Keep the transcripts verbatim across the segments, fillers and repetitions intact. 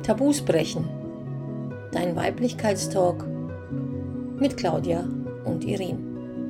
Tabus brechen. Dein Weiblichkeitstalk mit Claudia und Irene.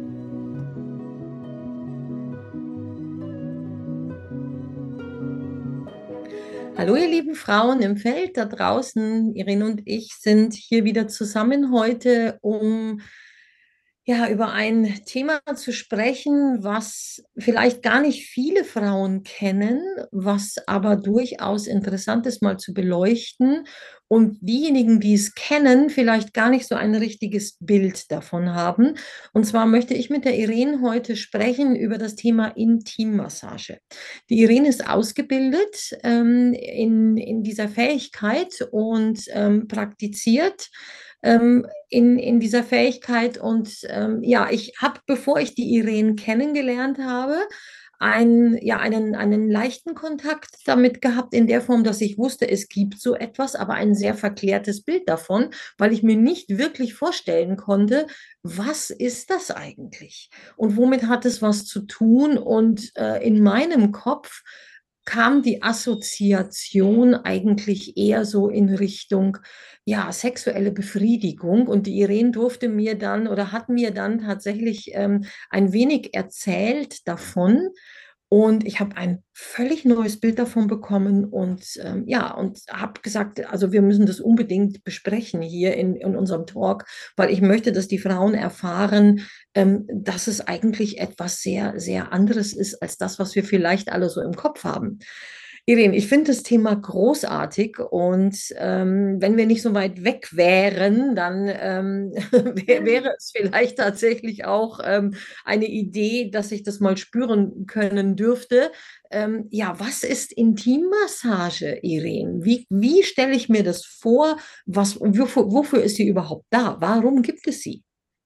Hallo ihr lieben Frauen im Feld da draußen. Irene und ich sind hier wieder zusammen heute, um ja, über ein Thema zu sprechen, was vielleicht gar nicht viele Frauen kennen, was aber durchaus interessant ist, mal zu beleuchten. Und diejenigen, die es kennen, vielleicht gar nicht so ein richtiges Bild davon haben. Und zwar möchte ich mit der Irene heute sprechen über das Thema Intimmassage. Die Irene ist ausgebildet ähm, in, in dieser Fähigkeit und ähm, praktiziert ähm, in, in dieser Fähigkeit. Und ähm, ja, ich habe, bevor ich die Irene kennengelernt habe, ein, ja, einen, einen leichten Kontakt damit gehabt, in der Form, dass ich wusste, es gibt so etwas, aber ein sehr verklärtes Bild davon, weil ich mir nicht wirklich vorstellen konnte, was ist das eigentlich? Und womit hat es was zu tun? Und äh, in meinem Kopf kam die Assoziation eigentlich eher so in Richtung, ja, sexuelle Befriedigung. Und die Irene durfte mir dann oder hat mir dann tatsächlich ähm, ein wenig erzählt davon. Und ich habe ein völlig neues Bild davon bekommen und ähm, ja, und habe gesagt, also wir müssen das unbedingt besprechen hier in, in unserem Talk, weil ich möchte, dass die Frauen erfahren, ähm, dass es eigentlich etwas sehr, sehr anderes ist als das, was wir vielleicht alle so im Kopf haben. Irene, ich finde das Thema großartig und ähm, wenn wir nicht so weit weg wären, dann ähm, wär, wäre es vielleicht tatsächlich auch ähm, eine Idee, dass ich das mal spüren können dürfte. Ähm, ja, was ist Intimmassage, Irene? Wie, wie stelle ich mir das vor? Was, wofür, wofür ist sie überhaupt da? Warum gibt es sie?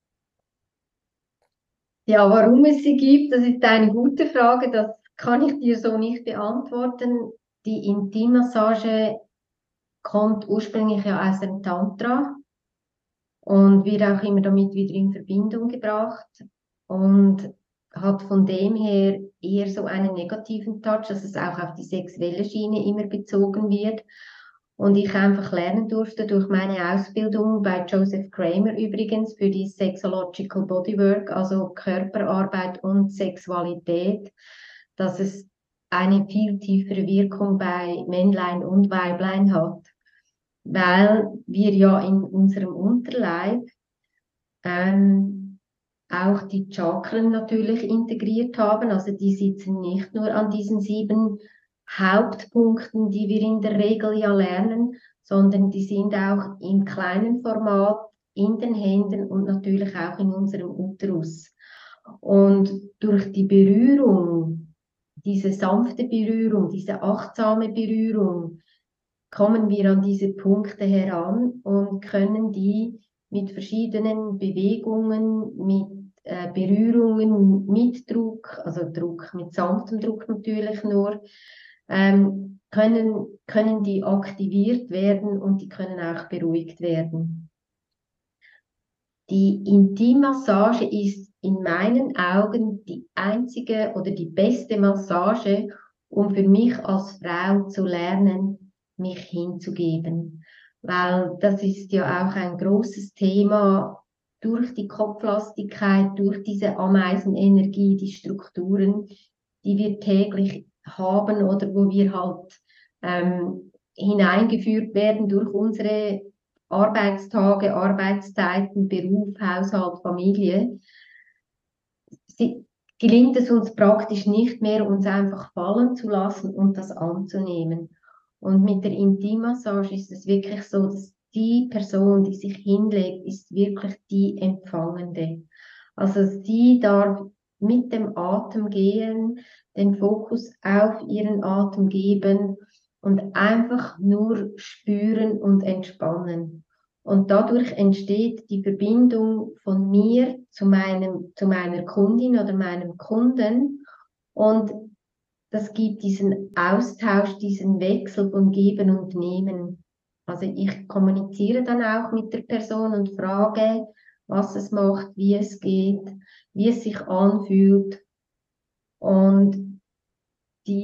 Ja, warum es sie gibt, das ist eine gute Frage. Das kann ich dir so nicht beantworten. Die Intimmassage kommt ursprünglich ja aus dem Tantra und wird auch immer damit wieder in Verbindung gebracht und hat von dem her eher so einen negativen Touch, dass es auch auf die sexuelle Schiene immer bezogen wird. Und ich einfach lernen durfte durch meine Ausbildung bei Joseph Kramer übrigens für die Sexological Bodywork, also Körperarbeit und Sexualität, dass es eine viel tiefere Wirkung bei Männlein und Weiblein hat, weil wir ja in unserem Unterleib ähm, auch die Chakren natürlich integriert haben. Also die sitzen nicht nur an diesen sieben Hauptpunkten, die wir in der Regel ja lernen, sondern die sind auch im kleinen Format in den Händen und natürlich auch in unserem Uterus. Und durch die Berührung, diese sanfte Berührung, diese achtsame Berührung, kommen wir an diese Punkte heran und können die mit verschiedenen Bewegungen, mit äh, Berührungen, mit Druck, also Druck, mit sanftem Druck natürlich nur, ähm, können, können die aktiviert werden und die können auch beruhigt werden. Die Intimmassage ist in meinen Augen die einzige oder die beste Massage, um für mich als Frau zu lernen, mich hinzugeben. Weil das ist ja auch ein großes Thema durch die Kopflastigkeit, durch diese Ameisenenergie, die Strukturen, die wir täglich haben oder wo wir halt ähm, hineingeführt werden durch unsere Arbeitstage, Arbeitszeiten, Beruf, Haushalt, Familie, sie, gelingt es uns praktisch nicht mehr, uns einfach fallen zu lassen und das anzunehmen. Und mit der Intimmassage ist es wirklich so, dass die Person, die sich hinlegt, ist wirklich die Empfangende. Also sie darf mit dem Atem gehen, den Fokus auf ihren Atem geben und einfach nur spüren und entspannen. Und dadurch entsteht die Verbindung von mir zu meinem, zu meiner Kundin oder meinem Kunden. Und das gibt diesen Austausch, diesen Wechsel von Geben und Nehmen. Also ich kommuniziere dann auch mit der Person und frage, was es macht, wie es geht, wie es sich anfühlt. Und die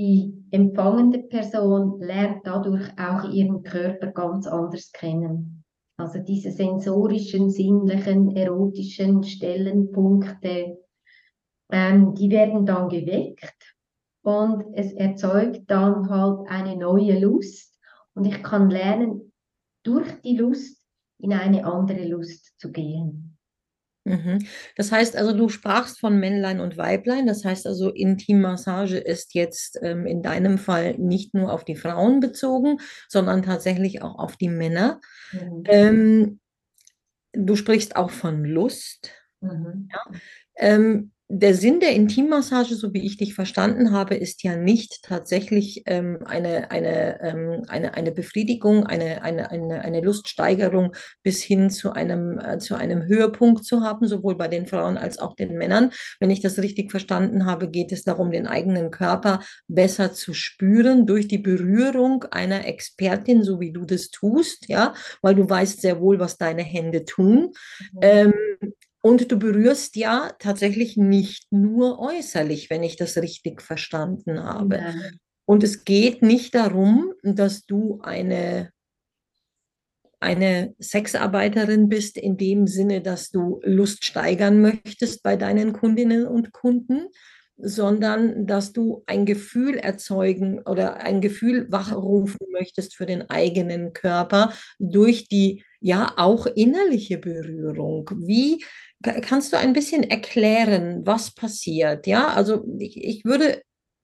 empfangende Person lernt dadurch auch ihren Körper ganz anders kennen. Also diese sensorischen, sinnlichen, erotischen Stellenpunkte, ähm, die werden dann geweckt und es erzeugt dann halt eine neue Lust und ich kann lernen, durch die Lust in eine andere Lust zu gehen. Mhm. Das heißt also, du sprachst von Männlein und Weiblein. Das heißt also, Intimmassage ist jetzt ähm, in deinem Fall nicht nur auf die Frauen bezogen, sondern tatsächlich auch auf die Männer. Mhm. Ähm, du sprichst auch von Lust. Mhm. Ähm, der Sinn der Intimmassage, so wie ich dich verstanden habe, ist ja nicht tatsächlich ähm, eine, eine, ähm, eine, eine Befriedigung, eine, eine, eine, eine Luststeigerung bis hin zu einem, äh, zu einem Höhepunkt zu haben, sowohl bei den Frauen als auch den Männern. Wenn ich das richtig verstanden habe, geht es darum, den eigenen Körper besser zu spüren durch die Berührung einer Expertin, so wie du das tust, ja, weil du weißt sehr wohl, was deine Hände tun. Mhm. Ähm, und du berührst ja tatsächlich nicht nur äußerlich, wenn ich das richtig verstanden habe. Genau. Und es geht nicht darum, dass du eine, eine Sexarbeiterin bist, in dem Sinne, dass du Lust steigern möchtest bei deinen Kundinnen und Kunden, sondern dass du ein Gefühl erzeugen oder ein Gefühl wachrufen möchtest für den eigenen Körper durch die ja auch innerliche Berührung. Wie ka- kannst du ein bisschen erklären, was passiert? Ja, also ich, ich würde,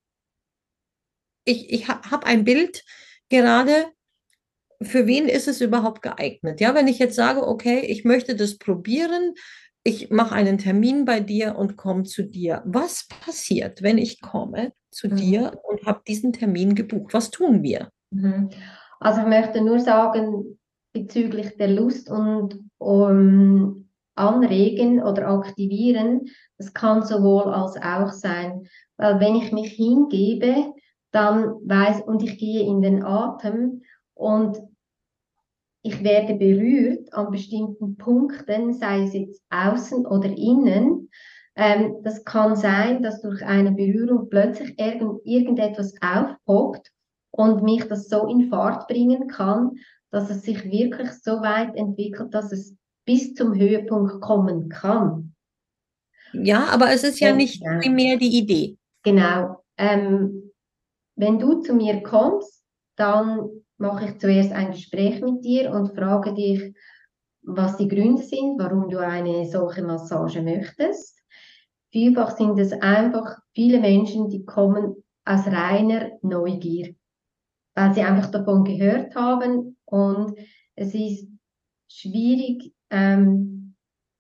ich, ich habe ein Bild gerade, für wen ist es überhaupt geeignet? Ja, wenn ich jetzt sage, okay, ich möchte das probieren, ich mache einen Termin bei dir und komme zu dir. Was passiert, wenn ich komme zu Mhm. dir und habe diesen Termin gebucht? Was tun wir? Mhm. Also ich möchte nur sagen, bezüglich der Lust und um, anregen oder aktivieren, das kann sowohl als auch sein. Weil wenn ich mich hingebe, dann weiß und ich gehe in den Atem und ich werde berührt an bestimmten Punkten, sei es jetzt außen oder innen. Ähm, das kann sein, dass durch eine Berührung plötzlich irgend, irgendetwas aufpoppt und mich das so in Fahrt bringen kann, dass es sich wirklich so weit entwickelt, dass es bis zum Höhepunkt kommen kann. Ja, aber es ist ja Ja, nicht genau. primär die Idee. Genau. Ähm, wenn du zu mir kommst, dann mache ich zuerst ein Gespräch mit dir und frage dich, was die Gründe sind, warum du eine solche Massage möchtest. Vielfach sind es einfach viele Menschen, die kommen aus reiner Neugier, weil sie einfach davon gehört haben und es ist schwierig, ähm,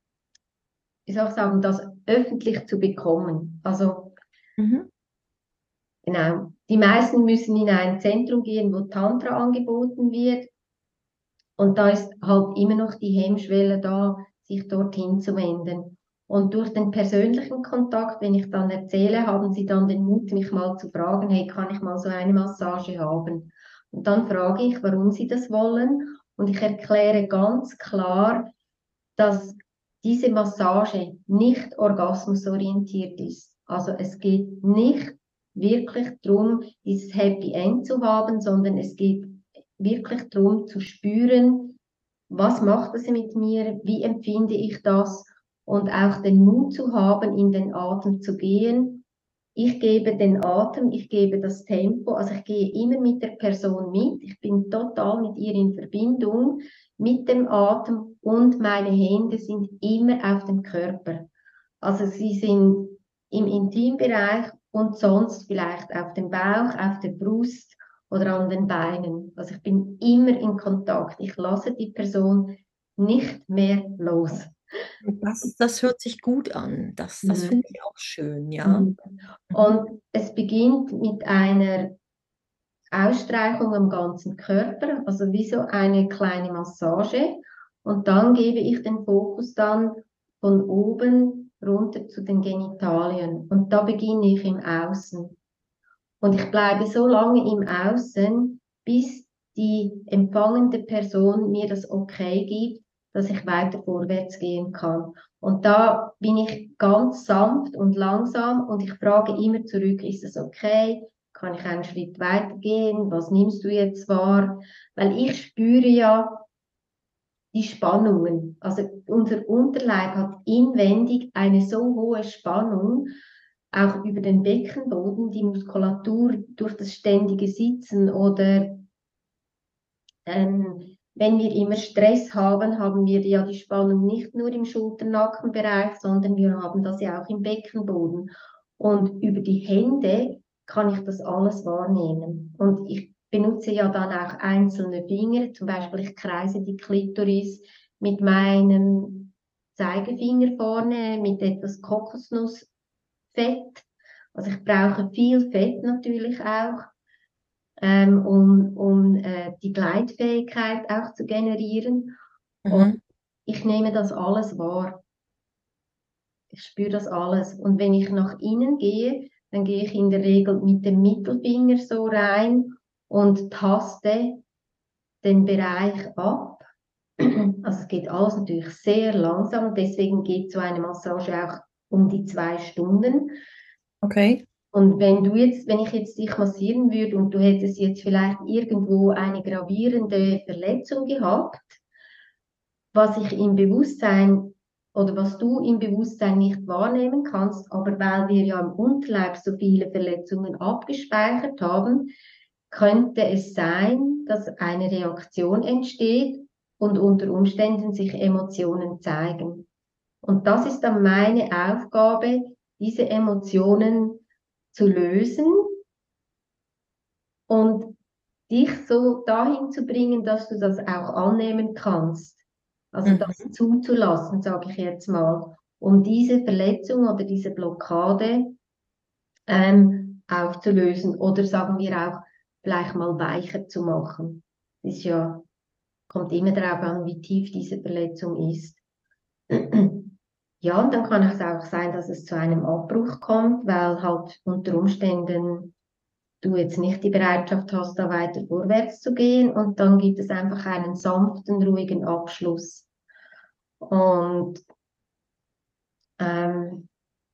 wie soll ich sagen, das öffentlich zu bekommen. Also Mhm. genau, die meisten müssen in ein Zentrum gehen, wo Tantra angeboten wird und da ist halt immer noch die Hemmschwelle da, sich dorthin zu wenden. Und durch den persönlichen Kontakt, wenn ich dann erzähle, haben sie dann den Mut, mich mal zu fragen, hey, kann ich mal so eine Massage haben? Und dann frage ich, warum sie das wollen. Und ich erkläre ganz klar, dass diese Massage nicht orgasmusorientiert ist. Also es geht nicht wirklich darum, dieses Happy End zu haben, sondern es geht wirklich darum zu spüren, was macht es mit mir, wie empfinde ich das und auch den Mut zu haben, in den Atem zu gehen. Ich gebe den Atem, ich gebe das Tempo, also ich gehe immer mit der Person mit, ich bin total mit ihr in Verbindung mit dem Atem und meine Hände sind immer auf dem Körper. Also sie sind im Intimbereich und sonst vielleicht auf dem Bauch, auf der Brust oder an den Beinen. Also ich bin immer in Kontakt. Ich lasse die Person nicht mehr los. Das, das hört sich gut an. Das, das Mhm. finde ich auch schön, ja. Mhm. Mhm. Und es beginnt mit einer Ausstreichung am ganzen Körper, also wie so eine kleine Massage. Und dann gebe ich den Fokus dann von oben runter zu den Genitalien. Und da beginne ich im Außen. Und ich bleibe so lange im Außen, bis die empfangende Person mir das Okay gibt, dass ich weiter vorwärts gehen kann. Und da bin ich ganz sanft und langsam und ich frage immer zurück, ist es okay? kann ich einen Schritt weitergehen? Was nimmst du jetzt wahr? Weil ich spüre ja die Spannungen. Also unser Unterleib hat inwendig eine so hohe Spannung, auch über den Beckenboden, die Muskulatur durch das ständige Sitzen oder ähm, wenn wir immer Stress haben, haben wir ja die Spannung nicht nur im Schulter-Nackenbereich, sondern wir haben das ja auch im Beckenboden. Und über die Hände kann ich das alles wahrnehmen. Und ich benutze ja dann auch einzelne Finger, zum Beispiel ich kreise die Klitoris mit meinem Zeigefinger vorne, mit etwas Kokosnussfett. Also ich brauche viel Fett natürlich auch ähm, um, um äh, die Gleitfähigkeit auch zu generieren. Und Mhm. ich nehme das alles wahr. Ich spüre das alles. Und wenn ich nach innen gehe, dann gehe ich in der Regel mit dem Mittelfinger so rein und taste den Bereich ab. Also es geht alles natürlich sehr langsam. Deswegen geht so eine Massage auch um die zwei Stunden. Okay. Und wenn du jetzt, wenn ich jetzt dich massieren würde und du hättest jetzt vielleicht irgendwo eine gravierende Verletzung gehabt, was ich im Bewusstsein oder was du im Bewusstsein nicht wahrnehmen kannst, aber weil wir ja im Unterleib so viele Verletzungen abgespeichert haben, könnte es sein, dass eine Reaktion entsteht und unter Umständen sich Emotionen zeigen. Und das ist dann meine Aufgabe, diese Emotionen zu lösen und dich so dahin zu bringen, dass du das auch annehmen kannst. Also das Mhm. zuzulassen, sage ich jetzt mal, um diese Verletzung oder diese Blockade ähm, aufzulösen oder sagen wir auch vielleicht mal weicher zu machen. Ist ja, kommt immer darauf an, wie tief diese Verletzung ist. Ja, und dann kann es auch sein, dass es zu einem Abbruch kommt, weil halt unter Umständen du jetzt nicht die Bereitschaft hast, da weiter vorwärts zu gehen und dann gibt es einfach einen sanften, ruhigen Abschluss. Und ähm,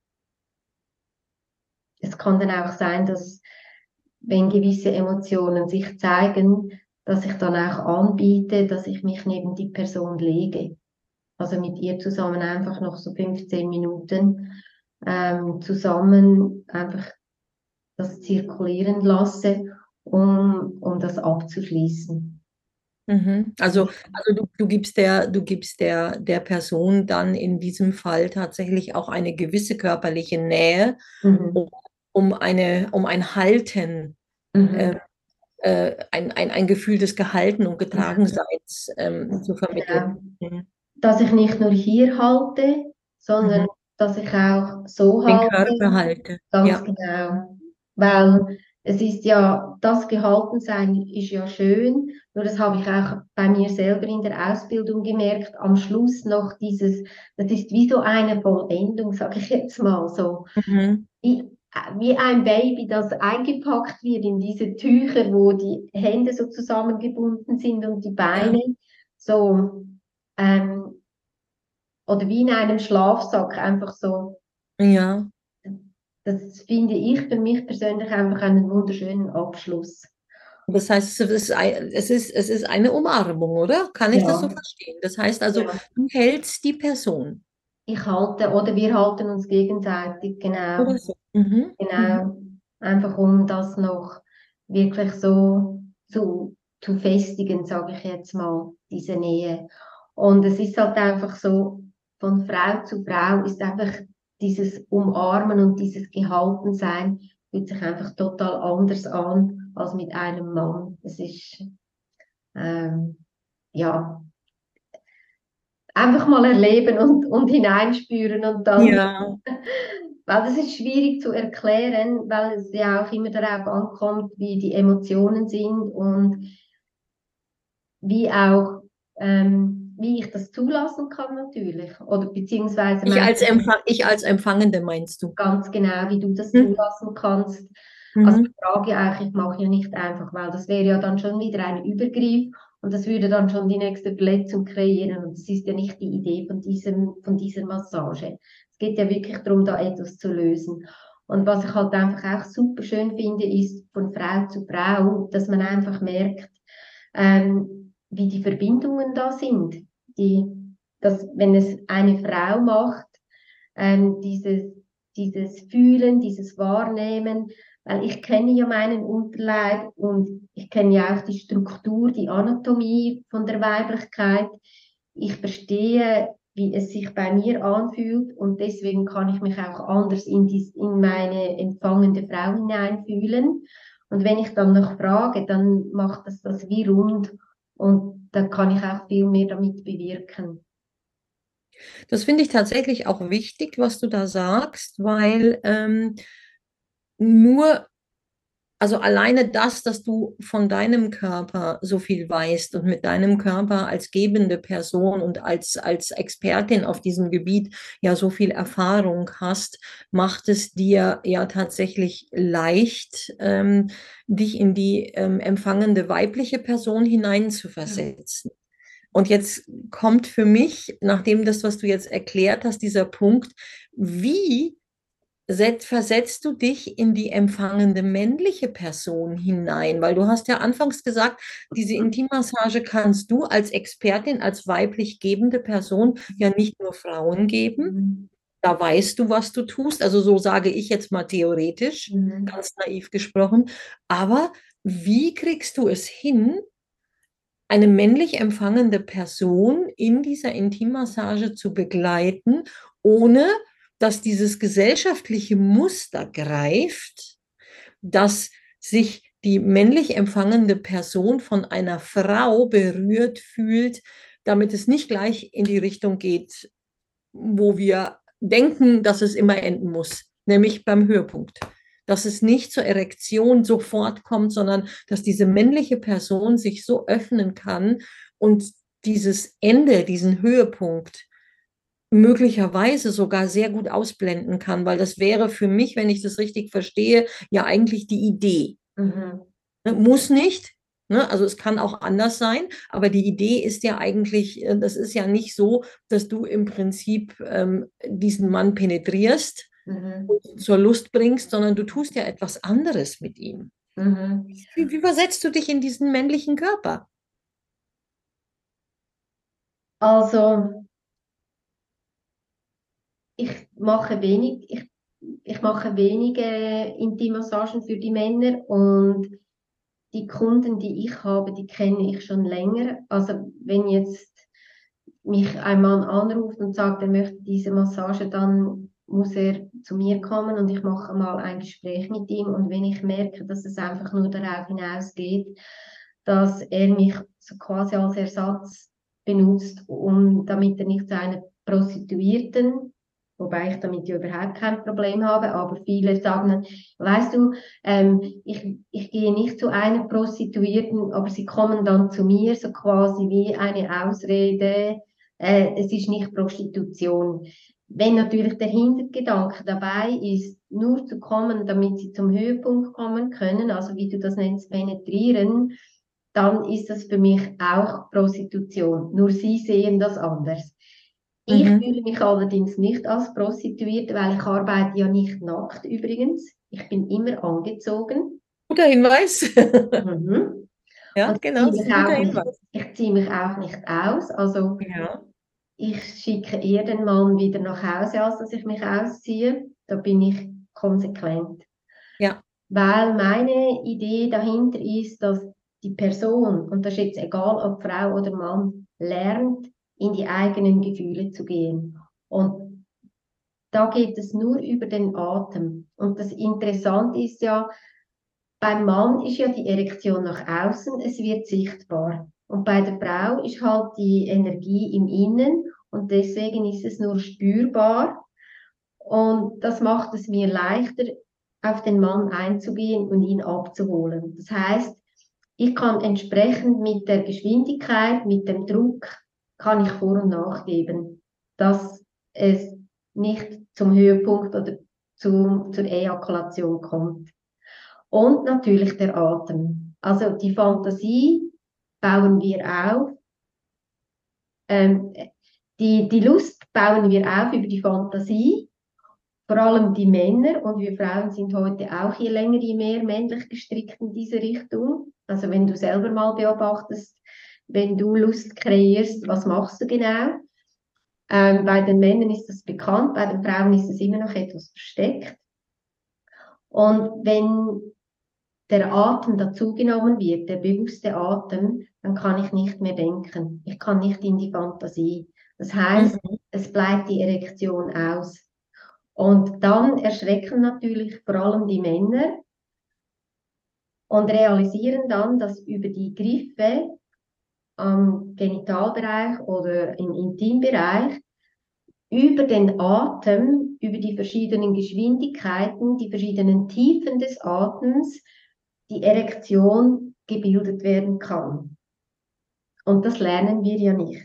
es kann dann auch sein, dass wenn gewisse Emotionen sich zeigen, dass ich dann auch anbiete, dass ich mich neben die Person lege. Also mit ihr zusammen einfach noch so fünfzehn Minuten ähm, zusammen einfach das zirkulieren lasse, um, um das abzuschließen. Mhm. Also, also du, du gibst der, du gibst der, der Person dann in diesem Fall tatsächlich auch eine gewisse körperliche Nähe, Mhm. um, um eine, um ein Halten, äh, Mhm. äh, ein, ein, ein Gefühl des Gehalten und Genau. Getragenseins ähm, zu vermitteln. Genau. Mhm. Dass ich nicht nur hier halte, sondern Mhm. dass ich auch so Den halte, Körper halte. ganz Ja. genau. Weil es ist ja, das Gehaltensein ist ja schön, nur das habe ich auch bei mir selber in der Ausbildung gemerkt, am Schluss noch dieses, das ist wie so eine Vollendung, sage ich jetzt mal so. Mhm. Wie, wie ein Baby, das eingepackt wird in diese Tücher, wo die Hände so zusammengebunden sind und die Ja. Beine so, ähm, oder wie in einem Schlafsack, einfach so. Ja. Das finde ich für mich persönlich einfach einen wunderschönen Abschluss. Das heißt, es ist, ein, es ist, es ist eine Umarmung, oder? Kann ich das so Ja, verstehen? Das heißt also, ja. du hältst die Person Ich halte, oder wir halten uns gegenseitig, genau, oder so. Mhm. Mhm. genau. Einfach um das noch wirklich so zu, zu festigen, sage ich jetzt mal, diese Nähe. Und es ist halt einfach so, von Frau zu Frau ist einfach dieses Umarmen und dieses Gehaltensein fühlt sich einfach total anders an als mit einem Mann. Es ist, ähm, ja, einfach mal erleben und, und hineinspüren und dann, Ja, weil das ist schwierig zu erklären, weil es ja auch immer darauf ankommt, wie die Emotionen sind und wie auch, ähm, wie ich das zulassen kann natürlich. Oder beziehungsweise ich mein, als Empfang, ich als Empfangende meinst du? ganz genau, wie du das Mhm. zulassen kannst. Also Mhm. ich frage ja auch, ich mache ja nicht einfach, weil das wäre ja dann schon wieder ein Übergriff und das würde dann schon die nächste Verletzung kreieren und das ist ja nicht die Idee von diesem, von dieser Massage. Es geht ja wirklich darum, da etwas zu lösen. Und was ich halt einfach auch super schön finde, ist von Frau zu Frau, dass man einfach merkt, ähm, wie die Verbindungen da sind. Die, dass, wenn es eine Frau macht, ähm, dieses, dieses Fühlen, dieses Wahrnehmen, weil ich kenne ja meinen Unterleib und ich kenne ja auch die Struktur, die Anatomie von der Weiblichkeit. Ich verstehe, wie es sich bei mir anfühlt und deswegen kann ich mich auch anders in, dies, in meine empfangende Frau hineinfühlen. Und wenn ich dann noch frage, dann macht das das wie rund und dann kann ich auch viel mehr damit bewirken. Das finde ich tatsächlich auch wichtig, was du da sagst, weil ähm, nur, also alleine das, dass du von deinem Körper so viel weißt und mit deinem Körper als gebende Person und als, als Expertin auf diesem Gebiet ja so viel Erfahrung hast, macht es dir ja tatsächlich leicht, ähm, dich in die ähm, empfangende weibliche Person hineinzuversetzen. Und jetzt kommt für mich, nachdem das, was du jetzt erklärt hast, dieser Punkt, wie set, versetzt du dich in die empfangende männliche Person hinein? Weil du hast ja anfangs gesagt, diese Intimmassage kannst du als Expertin, als weiblich gebende Person ja nicht nur Frauen geben. Mhm. Da weißt du, was du tust. Also so sage ich jetzt mal theoretisch, Mhm. ganz naiv gesprochen. Aber wie kriegst du es hin, eine männlich empfangende Person in dieser Intimmassage zu begleiten, ohne dass dieses gesellschaftliche Muster greift, dass sich die männlich empfangende Person von einer Frau berührt fühlt, damit es nicht gleich in die Richtung geht, wo wir denken, dass es immer enden muss, nämlich beim Höhepunkt. Dass es nicht zur Erektion sofort kommt, sondern dass diese männliche Person sich so öffnen kann und dieses Ende, diesen Höhepunkt möglicherweise sogar sehr gut ausblenden kann, weil das wäre für mich, wenn ich das richtig verstehe, ja eigentlich die Idee. Mhm. Ne, muss nicht, ne? Also es kann auch anders sein, aber die Idee ist ja eigentlich, äh, das ist ja nicht so, dass du im Prinzip ähm, diesen Mann penetrierst Mhm. und ihn zur Lust bringst, sondern du tust ja etwas anderes mit ihm. Mhm. Wie, wie versetzt du dich in diesen männlichen Körper? Also, ich mache wenig, ich, ich mache wenige Intimmassagen für die Männer und die Kunden, die ich habe, die kenne ich schon länger. Also, wenn jetzt mich ein Mann anruft und sagt, er möchte diese Massage, dann muss er zu mir kommen und ich mache mal ein Gespräch mit ihm. Und wenn ich merke, dass es einfach nur darauf hinausgeht, dass er mich so quasi als Ersatz benutzt, um, damit er nicht zu einer Prostituierten, wobei ich damit ja überhaupt kein Problem habe, aber viele sagen dann, weißt du, ähm, ich, ich gehe nicht zu einer Prostituierten, aber sie kommen dann zu mir, so quasi wie eine Ausrede, äh, es ist nicht Prostitution. Wenn natürlich der Hintergedanke dabei ist, nur zu kommen, damit sie zum Höhepunkt kommen können, also wie du das nennst, penetrieren, dann ist das für mich auch Prostitution. Nur sie sehen das anders. Ich Mhm. fühle mich allerdings nicht als Prostituierte, weil ich arbeite ja nicht nackt übrigens. Ich bin immer angezogen. Guter Hinweis. Mhm. Ja, Und ich genau, ziehe das ist mich ein guter auch nicht, Hinweis. ich ziehe mich auch nicht aus. Also Ja, ich schicke eher den Mann wieder nach Hause, als dass ich mich ausziehe. Da bin ich konsequent. ja. Weil meine Idee dahinter ist, dass die Person, und das ist jetzt egal, ob Frau oder Mann, lernt, in die eigenen Gefühle zu gehen. Und da geht es nur über den Atem. Und das Interessante ist ja, beim Mann ist ja die Erektion nach außen, es wird sichtbar. Und bei der Frau ist halt die Energie im Innen und deswegen ist es nur spürbar. Und das macht es mir leichter, auf den Mann einzugehen und ihn abzuholen. Das heißt, ich kann entsprechend mit der Geschwindigkeit, mit dem Druck, kann ich vor- und nachgeben, dass es nicht zum Höhepunkt oder zum, zur Ejakulation kommt. Und natürlich der Atem. Also die Fantasie bauen wir auf. Ähm, die, die Lust bauen wir auf über die Fantasie. vor allem die Männer, und wir Frauen sind heute auch je länger, je mehr männlich gestrickt in diese Richtung. Also wenn du selber mal beobachtest, wenn du Lust kreierst, was machst du genau? Ähm, bei den Männern ist das bekannt, bei den Frauen ist es immer noch etwas versteckt. Und wenn der Atem dazugenommen wird, der bewusste Atem, dann kann ich nicht mehr denken. Ich kann nicht in die Fantasie. Das heißt, Mhm. es bleibt die Erektion aus. Und dann erschrecken natürlich vor allem die Männer und realisieren dann, dass über die Griffe am Genitalbereich oder im Intimbereich über den Atem, über die verschiedenen Geschwindigkeiten, die verschiedenen Tiefen des Atems, die Erektion gebildet werden kann. Und das lernen wir ja nicht.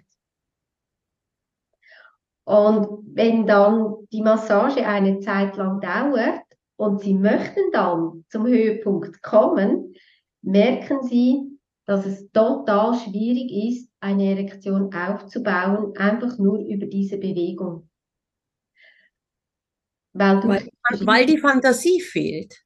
Und wenn dann die Massage eine Zeit lang dauert und Sie möchten dann zum Höhepunkt kommen, merken Sie, dass es total schwierig ist, eine Erektion aufzubauen, einfach nur über diese Bewegung. Weil Weil, durch weil verschiedene die Fantasie fehlt.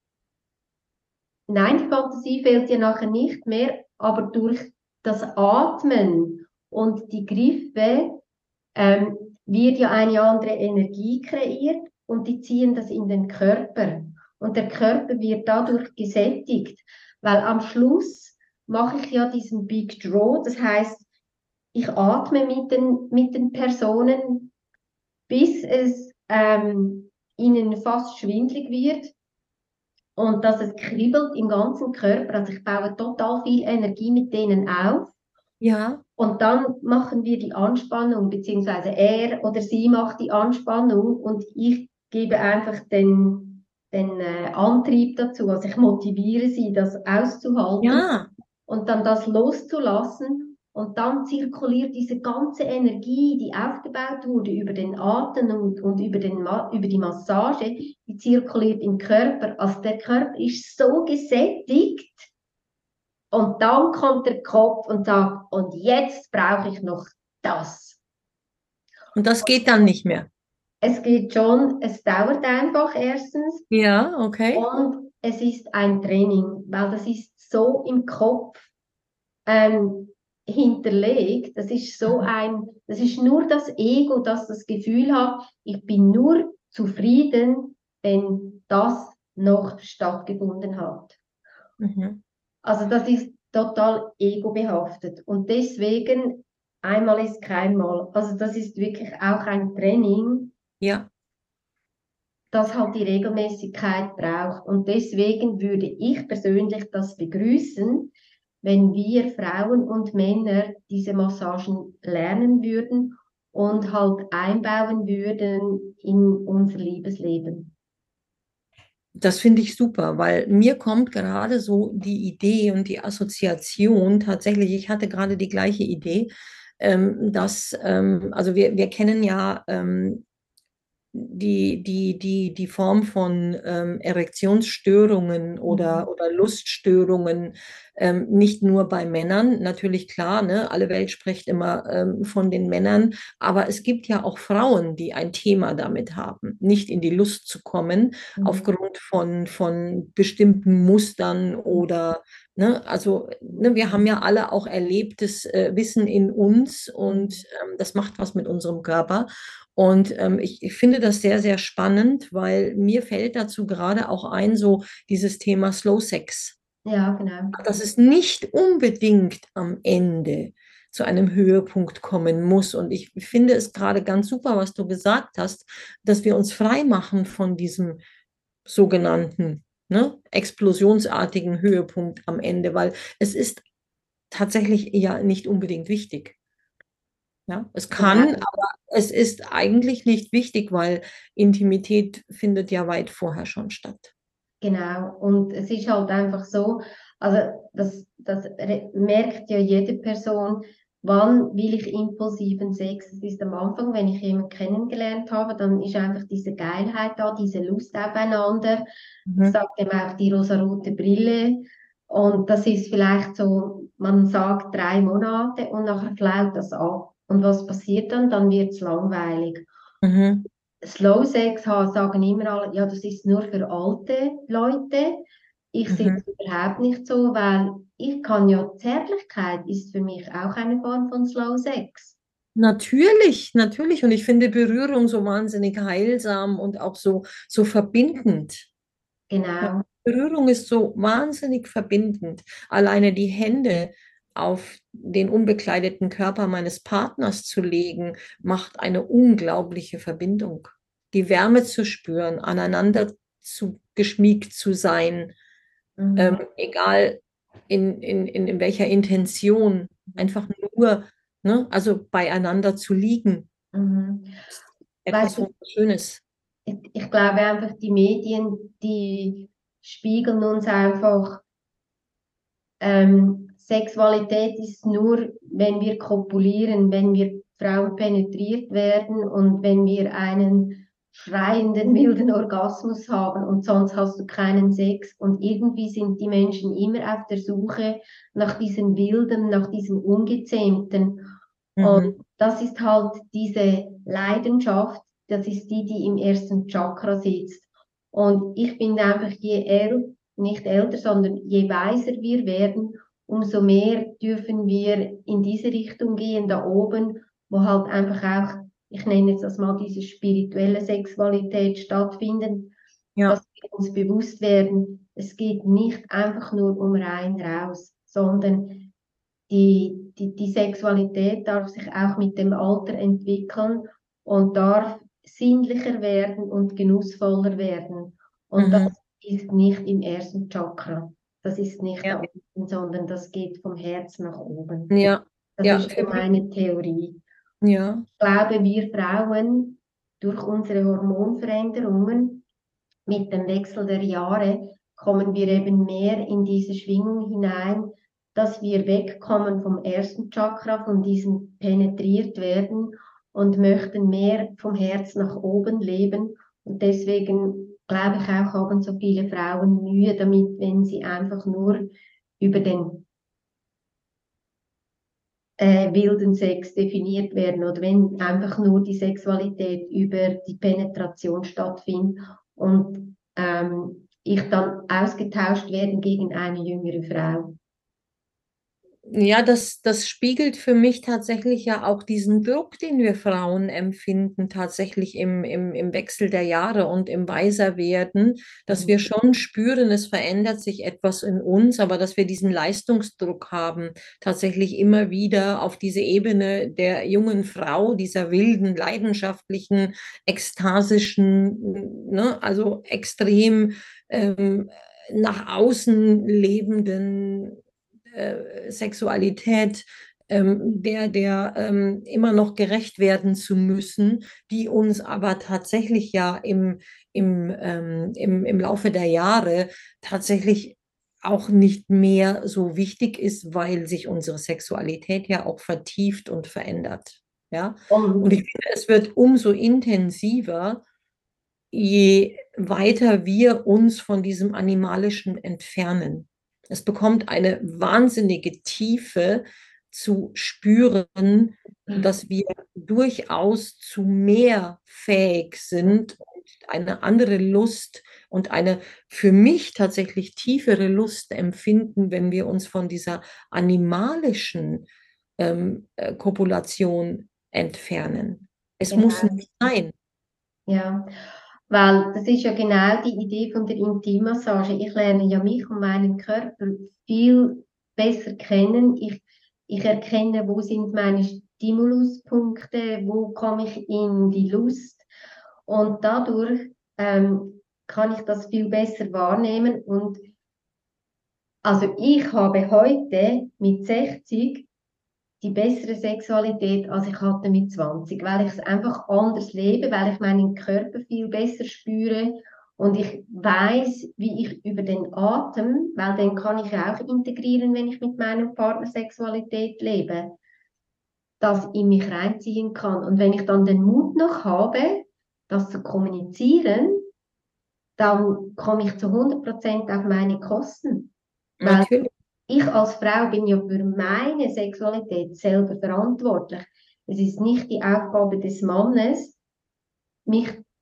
Nein, die Fantasie fehlt dir nachher nicht mehr, aber durch das Atmen und die Griffe ähm, wird ja eine andere Energie kreiert und die ziehen das in den Körper. Und der Körper wird dadurch gesättigt, weil am Schluss mache ich ja diesen Big Draw, das heißt, ich atme mit den, mit den Personen, bis es ähm, ihnen fast schwindlig wird und dass es kribbelt im ganzen Körper. Also ich baue total viel Energie mit denen auf. Ja. Und dann machen wir die Anspannung, beziehungsweise er oder sie macht die Anspannung und ich gebe einfach den, den äh, Antrieb dazu. Also ich motiviere sie, das auszuhalten Ja. und dann das loszulassen. Und dann zirkuliert diese ganze Energie, die aufgebaut wurde über den Atem und, und über, den, über die Massage, die zirkuliert im Körper. Also der Körper ist so gesättigt. Und dann kommt der Kopf und sagt, und jetzt brauche ich noch das. Und das geht dann nicht mehr. Es geht schon, es dauert einfach erstens Ja, okay. und es ist ein Training, weil das ist so im Kopf ähm, hinterlegt. Das ist so ein, das ist nur das Ego, das das Gefühl hat, ich bin nur zufrieden, wenn das noch stattgefunden hat. Mhm. Also das ist total ego-behaftet und deswegen einmal ist kein Mal. Also das ist wirklich auch ein Training, Ja. das halt die Regelmäßigkeit braucht. Und deswegen würde ich persönlich das begrüßen, wenn wir Frauen und Männer diese Massagen lernen würden und halt einbauen würden in unser Liebesleben. Das finde ich super, weil mir kommt gerade so die Idee und die Assoziation tatsächlich, ich hatte gerade die gleiche Idee, ähm, dass, ähm, also wir, wir kennen ja ähm, die, die, die, die Form von ähm, Erektionsstörungen Mhm. oder, oder Luststörungen, ähm, nicht nur bei Männern, natürlich klar, ne? Alle Welt spricht immer ähm, von den Männern, aber es gibt ja auch Frauen, die ein Thema damit haben, nicht in die Lust zu kommen, Mhm. aufgrund von, von bestimmten Mustern oder, ne? Also ne, wir haben ja alle auch erlebtes äh, Wissen in uns und Mhm. ähm, das macht was mit unserem Körper. Und ähm, ich, ich finde das sehr, sehr spannend, weil mir fällt dazu gerade auch ein, so dieses Thema Slow Sex, Ja, genau. dass es nicht unbedingt am Ende zu einem Höhepunkt kommen muss. Und ich finde es gerade ganz super, was du gesagt hast, dass wir uns frei machen von diesem sogenannten, ne, explosionsartigen Höhepunkt am Ende, weil es ist tatsächlich ja nicht unbedingt wichtig. Ja, es kann, Genau. aber es ist eigentlich nicht wichtig, weil Intimität findet ja weit vorher schon statt. Genau, und es ist halt einfach so, also das, das re- merkt ja jede Person, wann will ich impulsiven Sex. Es ist am Anfang, wenn ich jemanden kennengelernt habe, dann ist einfach diese Geilheit da, diese Lust aufeinander. Ich Mhm. sage dem auch die rosarote Brille. Und das ist vielleicht so, man sagt drei Monate und nachher flaut das ab. Und was passiert dann? Dann wird es langweilig. Mhm. Slow Sex haben, sagen immer alle, ja, das ist nur für alte Leute. Ich sehe Mhm. es überhaupt nicht so, weil ich kann ja, Zärtlichkeit ist für mich auch eine Form von Slow Sex. Natürlich, natürlich. Und ich finde Berührung so wahnsinnig heilsam und auch so, so verbindend. Ja, Genau. Berührung ist so wahnsinnig verbindend. Alleine die Hände auf den unbekleideten Körper meines Partners zu legen, macht eine unglaubliche Verbindung. Die Wärme zu spüren, aneinander zu geschmiegt zu sein, ähm, Mhm. egal in, in, in, in welcher Intention, einfach nur, ne, also beieinander zu liegen, Mhm. Weißt etwas du, Wunderschönes. ich, ich glaube einfach, die Medien, die spiegeln uns einfach, ähm, Sexualität ist nur, wenn wir kopulieren, wenn wir Frauen penetriert werden und wenn wir einen schreienden, wilden Orgasmus haben und sonst hast du keinen Sex. Und irgendwie sind die Menschen immer auf der Suche nach diesem Wilden, nach diesem Ungezähmten. Und Mhm. das ist halt diese Leidenschaft, das ist die, die im ersten Chakra sitzt. Und ich finde einfach, je älter, nicht älter, sondern je weiser wir werden, umso mehr dürfen wir in diese Richtung gehen, da oben, wo halt einfach auch, ich nenne jetzt das mal diese spirituelle Sexualität stattfinden, dass Ja. wir uns bewusst werden, es geht nicht einfach nur um rein raus, sondern die, die, die Sexualität darf sich auch mit dem Alter entwickeln und darf sinnlicher werden und genussvoller werden. Und das Mhm. ist nicht im ersten Chakra. Das ist nicht da Ja. unten, sondern das geht vom Herz nach oben. Ja. Das Ja, ist so für mich, meine Theorie. ja. Ich glaube, wir Frauen, durch unsere Hormonveränderungen mit dem Wechsel der Jahre, kommen wir eben mehr in diese Schwingung hinein, dass wir wegkommen vom ersten Chakra, von diesem penetriert werden und möchten mehr vom Herz nach oben leben. Und deswegen glaube ich auch, haben so viele Frauen Mühe damit, wenn sie einfach nur über den äh, wilden Sex definiert werden oder wenn einfach nur die Sexualität über die Penetration stattfindet und ähm, ich dann ausgetauscht werden gegen eine jüngere Frau. Ja, das, das spiegelt für mich tatsächlich ja auch diesen Druck, den wir Frauen empfinden, tatsächlich im, im, im Wechsel der Jahre und im Weiserwerden, dass Mhm. wir schon spüren, es verändert sich etwas in uns, aber dass wir diesen Leistungsdruck haben, tatsächlich immer wieder auf diese Ebene der jungen Frau, dieser wilden, leidenschaftlichen, ekstasischen, ne, also extrem ähm, nach außen lebenden äh, Sexualität, ähm, der, der ähm, immer noch gerecht werden zu müssen, die uns aber tatsächlich ja im, im, ähm, im, im Laufe der Jahre tatsächlich auch nicht mehr so wichtig ist, weil sich unsere Sexualität ja auch vertieft und verändert. Ja? Und ich Und finde, es wird umso intensiver, je weiter wir uns von diesem Animalischen entfernen. Es bekommt eine wahnsinnige Tiefe zu spüren, dass wir durchaus zu mehr fähig sind und eine andere Lust und eine für mich tatsächlich tiefere Lust empfinden, wenn wir uns von dieser animalischen ähm, äh, Kopulation entfernen. Es muss genau, nicht sein. ja, weil das ist ja genau die Idee von der Intimmassage. Ich lerne ja mich und meinen Körper viel besser kennen. Ich, ich erkenne, wo sind meine Stimuluspunkte, wo komme ich in die Lust und dadurch ähm, kann ich das viel besser wahrnehmen. Und also ich habe heute mit sechzig die bessere Sexualität, als ich hatte mit zwanzig, weil ich es einfach anders lebe, weil ich meinen Körper viel besser spüre und ich weiß, wie ich über den Atem, weil den kann ich ja auch integrieren, wenn ich mit meinem Partner Sexualität lebe, das in mich reinziehen kann. Und wenn ich dann den Mut noch habe, das zu kommunizieren, dann komme ich zu hundert Prozent auf meine Kosten. Weil Natürlich. ich als Frau bin ja für meine Sexualität selber verantwortlich. Es ist nicht die Aufgabe des Mannes, mich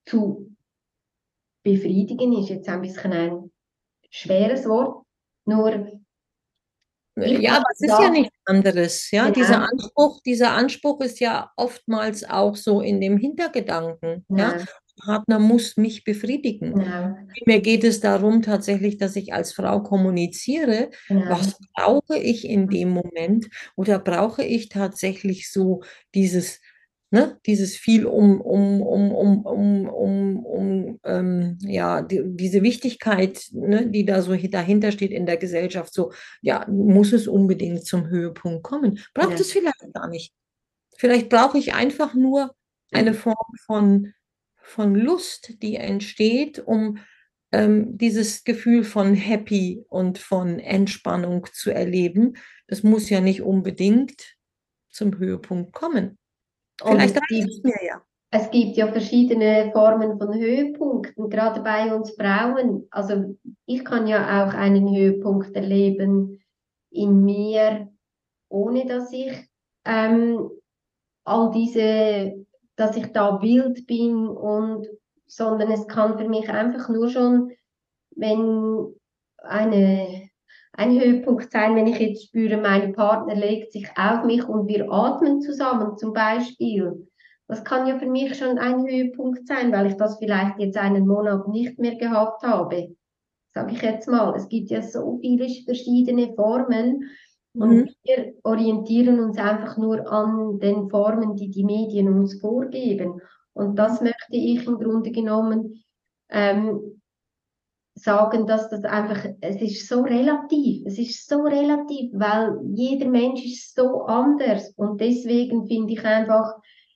zu befriedigen ist jetzt ein bisschen ein schweres Wort, nur ich Ja, kann aber es ist ja sagen, nichts anderes. Ja, dieser genau, Anspruch, dieser Anspruch ist ja oftmals auch so in dem Hintergedanken. Ja, genau, Partner muss mich befriedigen. genau, Mir geht es darum tatsächlich, dass ich als Frau kommuniziere, genau, was brauche ich in dem Moment oder brauche ich tatsächlich so dieses, ne, dieses viel um, um, um, um, um, um, um ähm, ja, die, diese Wichtigkeit, ne, die da so dahinter steht in der Gesellschaft, so, ja, muss es unbedingt zum Höhepunkt kommen? Braucht es genau. vielleicht gar nicht. Vielleicht brauche ich einfach nur eine Form von, von Lust, die entsteht, um ähm, dieses Gefühl von Happy und von Entspannung zu erleben. Das muss ja nicht unbedingt zum Höhepunkt kommen. Und Vielleicht es reicht es gibt, mir ja. es gibt ja verschiedene Formen von Höhepunkten, gerade bei uns Frauen. Also ich kann ja auch einen Höhepunkt erleben in mir, ohne dass ich ähm, all diese, dass ich da wild bin und, sondern es kann für mich einfach nur schon, wenn eine, ein Höhepunkt sein, wenn ich jetzt spüre, mein Partner legt sich auf mich und wir atmen zusammen zum Beispiel. Das kann ja für mich schon ein Höhepunkt sein, weil ich das vielleicht jetzt einen Monat nicht mehr gehabt habe, sage ich jetzt mal. Es gibt ja so viele verschiedene Formen und Mhm. wir orientieren uns einfach nur an den Formen, die die Medien uns vorgeben. Und Mhm. das möchte ich im Grunde genommen ähm, sagen, dass das einfach, es ist so relativ, es ist so relativ, weil jeder Mensch ist so anders und deswegen finde ich einfach,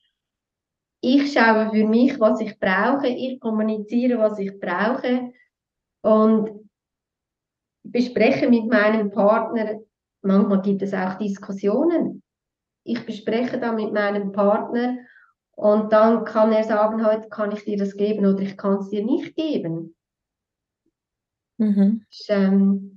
ich schaue für mich, was ich brauche, ich kommuniziere, was ich brauche und bespreche mit meinem Partner, manchmal gibt es auch Diskussionen. Ich bespreche da mit meinem Partner und dann kann er sagen, heute kann ich dir das geben oder ich kann es dir nicht geben. Mhm. Ich, ähm,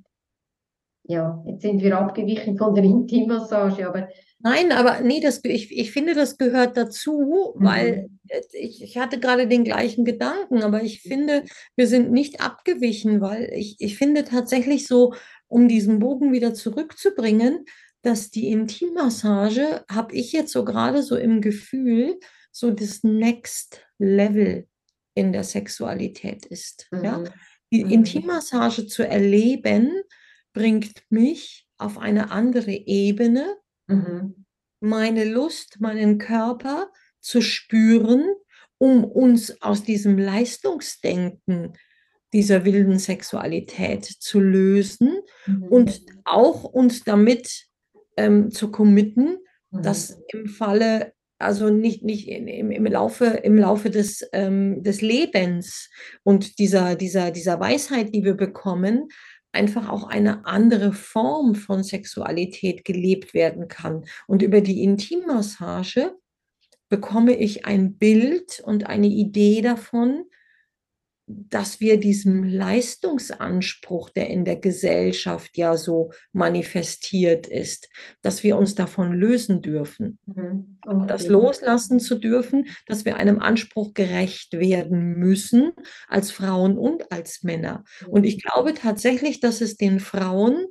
ja, jetzt sind wir abgewichen von der Intimmassage, aber Nein, aber nee, das, ich, ich finde, das gehört dazu, weil mhm, äh, ich, ich hatte gerade den gleichen Gedanken, aber ich finde, wir sind nicht abgewichen, weil ich, ich finde tatsächlich so, um diesen Bogen wieder zurückzubringen, dass die Intimmassage, habe ich jetzt so gerade so im Gefühl, so das Next Level in der Sexualität ist. Ja? mhm, Die mhm, Intimmassage zu erleben, bringt mich auf eine andere Ebene, mhm, meine Lust, meinen Körper zu spüren, um uns aus diesem Leistungsdenken dieser wilden Sexualität zu lösen mhm, und auch uns damit ähm, zu committen, dass mhm, im Falle, also nicht, nicht in, im, im Laufe, im Laufe des, ähm, des Lebens und dieser, dieser, dieser Weisheit, die wir bekommen, einfach auch eine andere Form von Sexualität gelebt werden kann. Und über die Intimmassage bekomme ich ein Bild und eine Idee davon, dass wir diesem Leistungsanspruch, der in der Gesellschaft ja so manifestiert ist, dass wir uns davon lösen dürfen. mhm. Das Okay. loslassen zu dürfen, dass wir einem Anspruch gerecht werden müssen, als Frauen und als Männer. Und ich glaube tatsächlich, dass es den Frauen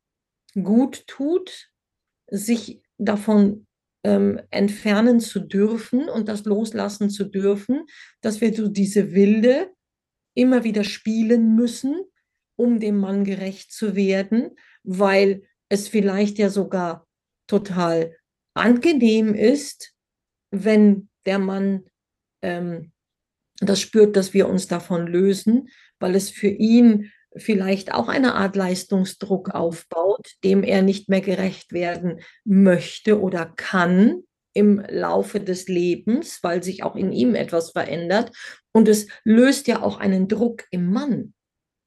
gut tut, sich davon ähm, entfernen zu dürfen und das loslassen zu dürfen, dass wir so diese Wilde immer wieder spielen müssen, um dem Mann gerecht zu werden, weil es vielleicht ja sogar total angenehm ist, wenn der Mann ähm, das spürt, dass wir uns davon lösen, weil es für ihn vielleicht auch eine Art Leistungsdruck aufbaut, dem er nicht mehr gerecht werden möchte oder kann im Laufe des Lebens, weil sich auch in ihm etwas verändert. Und es löst ja auch einen Druck im Mann.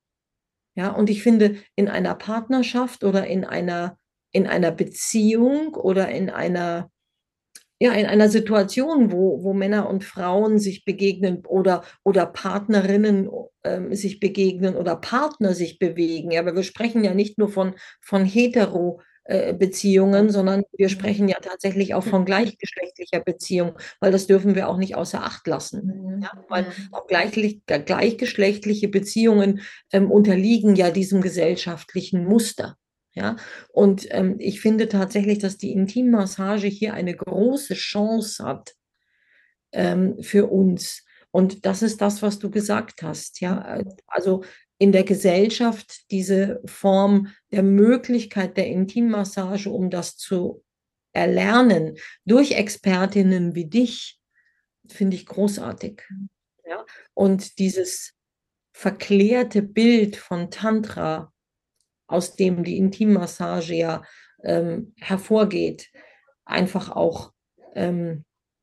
Ja, und ich finde, in einer Partnerschaft oder in einer, in einer Beziehung oder in einer ja, in einer Situation, wo, wo Männer und Frauen sich begegnen oder, oder Partnerinnen ähm, sich begegnen oder Partner sich bewegen. Ja, aber wir sprechen ja nicht nur von, von hetero. äh, Beziehungen, sondern wir Mhm. sprechen ja tatsächlich auch von gleichgeschlechtlicher Beziehung, weil das dürfen wir auch nicht außer Acht lassen. Ja, Mhm. weil Ja. auch gleichlich, gleichgeschlechtliche Beziehungen ähm, unterliegen ja diesem gesellschaftlichen Muster. Ja, und ähm, ich finde tatsächlich, dass die Intimmassage hier eine große Chance hat ähm, für uns. Und das ist das, was du gesagt hast. Ja, also in der Gesellschaft diese Form der Möglichkeit der Intimmassage, um das zu erlernen, durch Expertinnen wie dich, finde ich großartig. Ja? Und dieses verklärte Bild von Tantra, aus dem die Intimmassage ja ähm, hervorgeht, einfach auch ähm,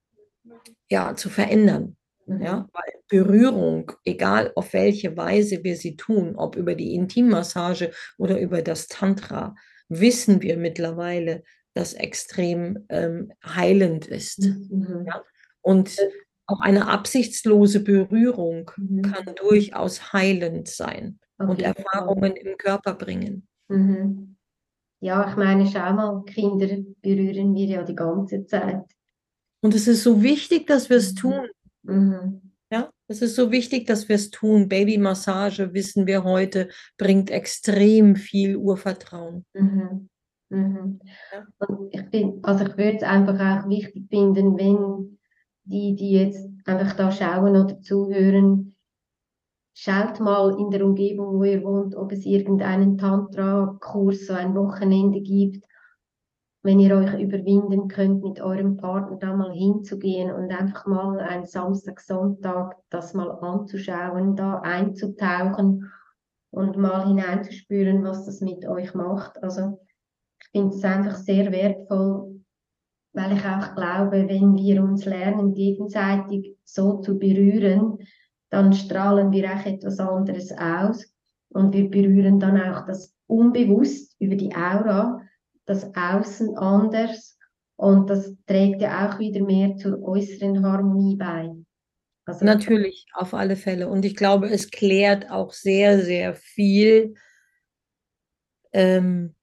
ja, zu verändern. Mhm. Ja, weil Berührung, egal auf welche Weise wir sie tun, ob über die Intimmassage oder über das Tantra, wissen wir mittlerweile, dass extrem ähm, heilend ist. Mhm. Ja? Und auch eine absichtslose Berührung Mhm. kann durchaus heilend sein Auf und jeden Fall. Erfahrungen im Körper bringen. Mhm. Ja, ich meine, schau mal, Kinder berühren wir ja die ganze Zeit. Und es ist so wichtig, dass wir es Mhm. tun. Mhm. Ja, es ist so wichtig, dass wir es tun. Babymassage, wissen wir heute, bringt extrem viel Urvertrauen. Mhm. Mhm. Ja, Und ich bin, also ich würde es einfach auch wichtig finden, wenn die, die jetzt einfach da schauen oder zuhören, schaut mal in der Umgebung, wo ihr wohnt, ob es irgendeinen Tantra-Kurs, so ein Wochenende gibt, wenn ihr euch überwinden könnt, mit eurem Partner da mal hinzugehen und einfach mal einen Samstag, Sonntag das mal anzuschauen, da einzutauchen und mal hineinzuspüren, was das mit euch macht. Also ich finde es einfach sehr wertvoll, weil ich auch glaube, wenn wir uns lernen, gegenseitig so zu berühren, dann strahlen wir auch etwas anderes aus und wir berühren dann auch das unbewusst über die Aura, das Außen anders und das trägt ja auch wieder mehr zur äußeren Harmonie bei. Also, natürlich, auf alle Fälle. Und ich glaube, es klärt auch sehr, sehr viel. Ähm,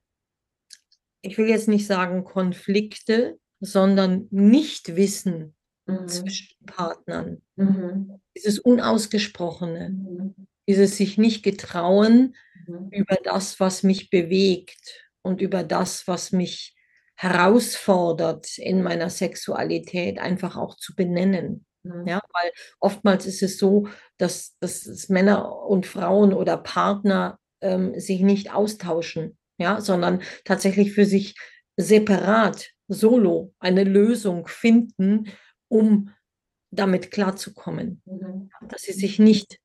ich will jetzt nicht sagen Konflikte, sondern Nichtwissen mhm, zwischen Partnern. mhm, Dieses Unausgesprochene, mhm, dieses sich nicht getrauen, mhm, über das, was mich bewegt und über das, was mich herausfordert in meiner Sexualität, einfach auch zu benennen. mhm, Ja, weil oftmals ist es so, dass, dass es Männer und Frauen oder Partner ähm, sich nicht austauschen, ja, sondern tatsächlich für sich separat, solo eine Lösung finden, um damit klarzukommen. mhm, Dass sie sich nicht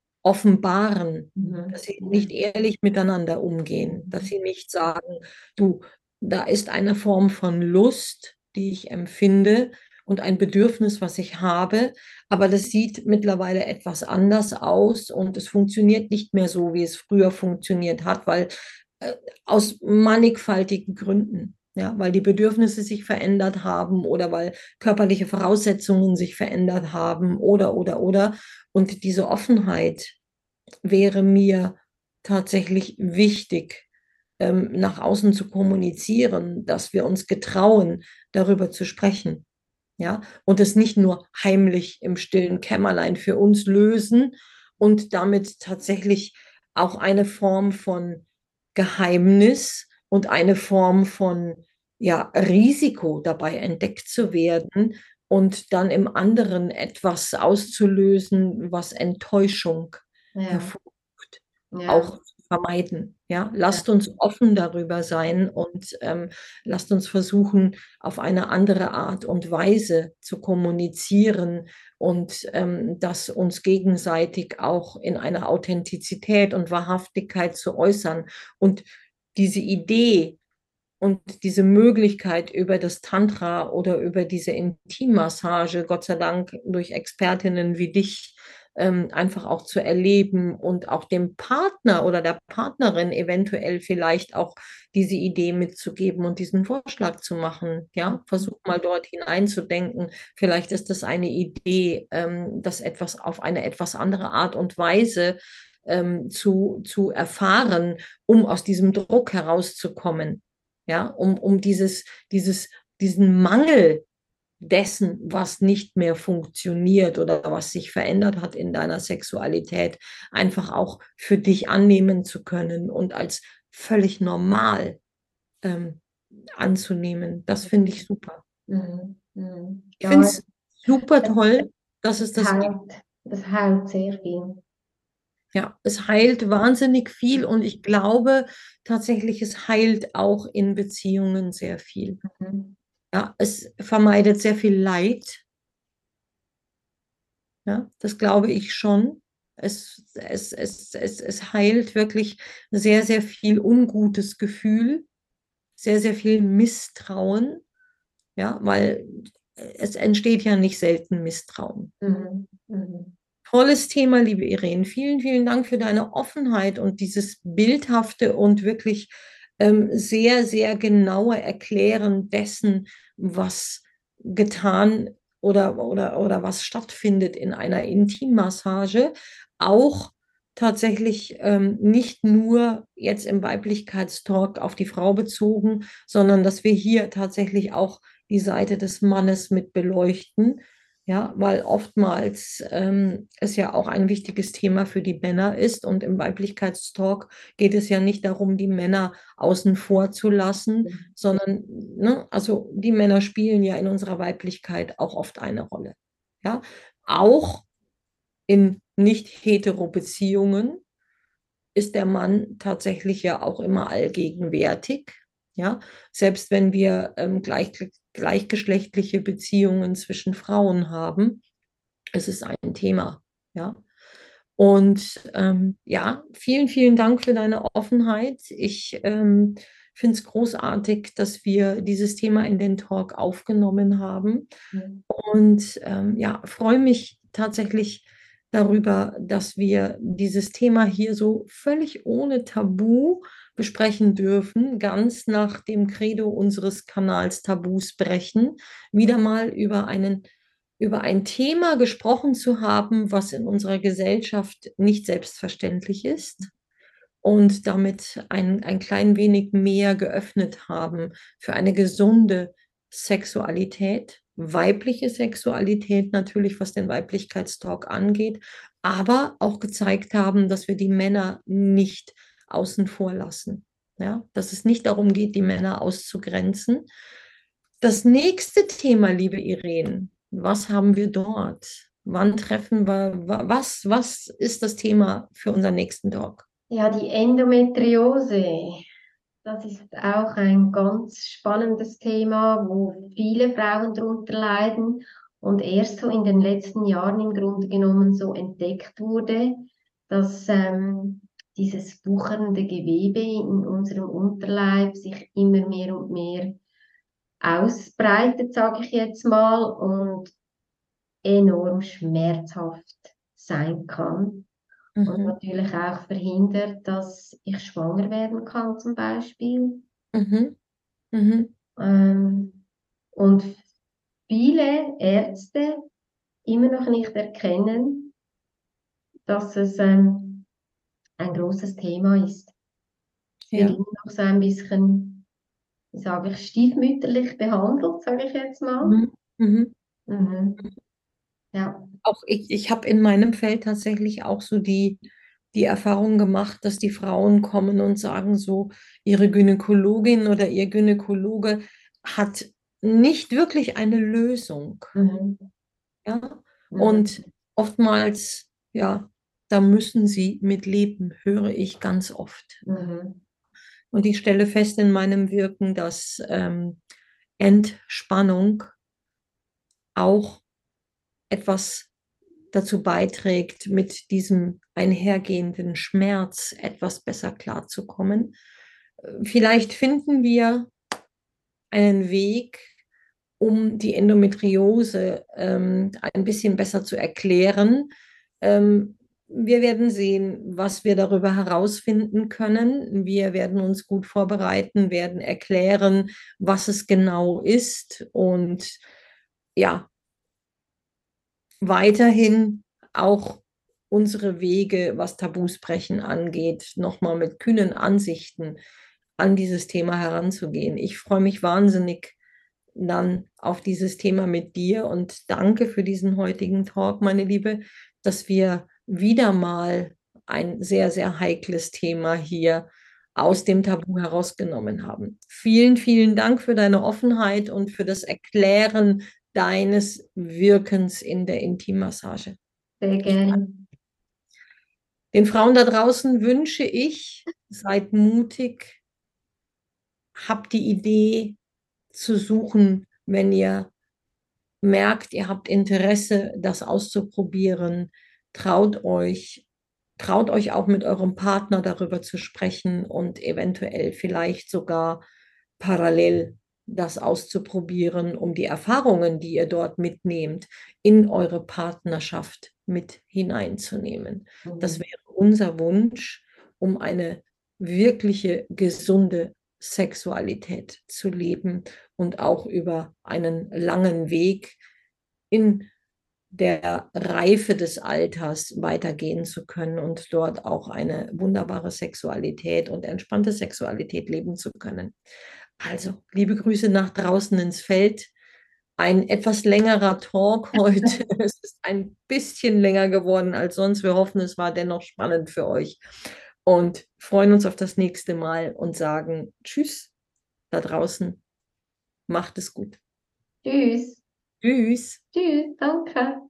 offenbaren, mhm, dass sie nicht ehrlich miteinander umgehen, dass mhm, sie nicht sagen, du, da ist eine Form von Lust, die ich empfinde und ein Bedürfnis, was ich habe, aber das sieht mittlerweile etwas anders aus und es funktioniert nicht mehr so, wie es früher funktioniert hat, weil äh, aus mannigfaltigen Gründen. Ja, weil die Bedürfnisse sich verändert haben oder weil körperliche Voraussetzungen sich verändert haben oder, oder, oder. Und diese Offenheit wäre mir tatsächlich wichtig, ähm, nach außen zu kommunizieren, dass wir uns getrauen, darüber zu sprechen. Ja, und es nicht nur heimlich im stillen Kämmerlein für uns lösen und damit tatsächlich auch eine Form von Geheimnis und eine Form von ja, Risiko dabei entdeckt zu werden und dann im anderen etwas auszulösen, was Enttäuschung ja, hervorruft, ja, auch zu vermeiden. Ja, ja, lasst uns offen darüber sein und ähm, lasst uns versuchen, auf eine andere Art und Weise zu kommunizieren und ähm, das uns gegenseitig auch in einer Authentizität und Wahrhaftigkeit zu äußern. Und diese Idee und diese Möglichkeit über das Tantra oder über diese Intimmassage, Gott sei Dank durch Expertinnen wie dich, ähm, einfach auch zu erleben und auch dem Partner oder der Partnerin eventuell vielleicht auch diese Idee mitzugeben und diesen Vorschlag zu machen. Ja, versuch mal dort hineinzudenken. Vielleicht ist das eine Idee, ähm, das etwas auf eine etwas andere Art und Weise ähm, zu, zu erfahren, um aus diesem Druck herauszukommen. ja, um, um dieses, dieses, diesen Mangel dessen, was nicht mehr funktioniert oder was sich verändert hat in deiner Sexualität, einfach auch für dich annehmen zu können und als völlig normal ähm, anzunehmen. Das finde ich super. Mhm. Mhm. Ich finde Ja, es super es, toll, dass es es das gibt. heilt, es heilt sehr viel. Ja, es heilt wahnsinnig viel und ich glaube tatsächlich, es heilt auch in Beziehungen sehr viel. Mhm. Ja, es vermeidet sehr viel Leid. Ja, das glaube ich schon. Es, es, es, es, es heilt wirklich sehr, sehr viel ungutes Gefühl, sehr, sehr viel Misstrauen. Ja, weil es entsteht ja nicht selten Misstrauen. Mhm. Mhm. Tolles Thema, liebe Irene. Vielen, vielen Dank für deine Offenheit und dieses bildhafte und wirklich ähm, sehr, sehr genaue Erklären dessen, was getan oder, oder, oder was stattfindet in einer Intimmassage. Auch tatsächlich ähm, nicht nur jetzt im Weiblichkeitstalk auf die Frau bezogen, sondern dass wir hier tatsächlich auch die Seite des Mannes mit beleuchten. Ja, weil oftmals ähm, es ja auch ein wichtiges Thema für die Männer ist und im Weiblichkeitstalk geht es ja nicht darum, die Männer außen vor zu lassen, sondern, ne, also die Männer spielen ja in unserer Weiblichkeit auch oft eine Rolle. Ja, auch in nicht-hetero-Beziehungen ist der Mann tatsächlich ja auch immer allgegenwärtig. Ja, selbst wenn wir ähm, gleich, gleichgeschlechtliche Beziehungen zwischen Frauen haben, es ist ein Thema, ja. Und ähm, ja, vielen, vielen Dank für deine Offenheit. Ich ähm, finde es großartig, dass wir dieses Thema in den Talk aufgenommen haben. Mhm. Und ähm, ja, freue mich tatsächlich darüber, dass wir dieses Thema hier so völlig ohne Tabu besprechen dürfen, ganz nach dem Credo unseres Kanals Tabus brechen, wieder mal über einen über ein Thema gesprochen zu haben, was in unserer Gesellschaft nicht selbstverständlich ist und damit ein, ein klein wenig mehr geöffnet haben für eine gesunde Sexualität, weibliche Sexualität natürlich, was den Weiblichkeitstalk angeht, aber auch gezeigt haben, dass wir die Männer nicht außen vor lassen. Ja, dass es nicht darum geht, die Männer auszugrenzen. Das nächste Thema, liebe Irene, was haben wir dort? Wann treffen wir, was, was ist das Thema für unseren nächsten Talk? Ja, die Endometriose, das ist auch ein ganz spannendes Thema, wo viele Frauen darunter leiden und erst so in den letzten Jahren im Grunde genommen so entdeckt wurde, dass ähm, dieses wuchernde Gewebe in unserem Unterleib sich immer mehr und mehr ausbreitet, sage ich jetzt mal, und enorm schmerzhaft sein kann. Und Mhm, natürlich auch verhindert, dass ich schwanger werden kann zum Beispiel. mhm, mhm. Ähm, und viele Ärzte immer noch nicht erkennen, dass es ähm, ein großes Thema ist. Es wird Ja. immer noch so ein bisschen, wie sage ich, stiefmütterlich behandelt, sage ich jetzt mal. Mhm, mhm. Mhm. Ja. Auch ich, ich habe in meinem Feld tatsächlich auch so die, die Erfahrung gemacht, dass die Frauen kommen und sagen so, ihre Gynäkologin oder ihr Gynäkologe hat nicht wirklich eine Lösung. Mhm. Ja? Mhm. Und oftmals, ja, da müssen sie mit leben, höre ich ganz oft. Mhm. Und ich stelle fest in meinem Wirken, dass ähm, Entspannung auch etwas dazu beiträgt, mit diesem einhergehenden Schmerz etwas besser klarzukommen. Vielleicht finden wir einen Weg, um die Endometriose ähm, ein bisschen besser zu erklären. Ähm, wir werden sehen, was wir darüber herausfinden können. Wir werden uns gut vorbereiten, werden erklären, was es genau ist und ja, weiterhin auch unsere Wege, was Tabus brechen angeht, nochmal mit kühnen Ansichten an dieses Thema heranzugehen. Ich freue mich wahnsinnig dann auf dieses Thema mit dir und danke für diesen heutigen Talk, meine Liebe, dass wir wieder mal ein sehr, sehr heikles Thema hier aus dem Tabu herausgenommen haben. Vielen, vielen Dank für deine Offenheit und für das Erklären deines Wirkens in der Intimmassage. Sehr Ich, gerne. den Frauen da draußen wünsche ich, seid mutig, habt die Idee zu suchen, wenn ihr merkt, ihr habt Interesse, das auszuprobieren, traut euch, traut euch auch mit eurem Partner darüber zu sprechen und eventuell vielleicht sogar parallel das auszuprobieren, um die Erfahrungen, die ihr dort mitnehmt, in eure Partnerschaft mit hineinzunehmen. Das Mhm. wäre unser Wunsch, um eine wirkliche gesunde Sexualität zu leben und auch über einen langen Weg in der Reife des Alters weitergehen zu können und dort auch eine wunderbare Sexualität und entspannte Sexualität leben zu können. Also, liebe Grüße nach draußen ins Feld. Ein etwas längerer Talk heute. Es ist ein bisschen länger geworden als sonst. Wir hoffen, es war dennoch spannend für euch und freuen uns auf das nächste Mal und sagen Tschüss da draußen. Macht es gut. Tschüss. Tschüss. Tschüss, danke.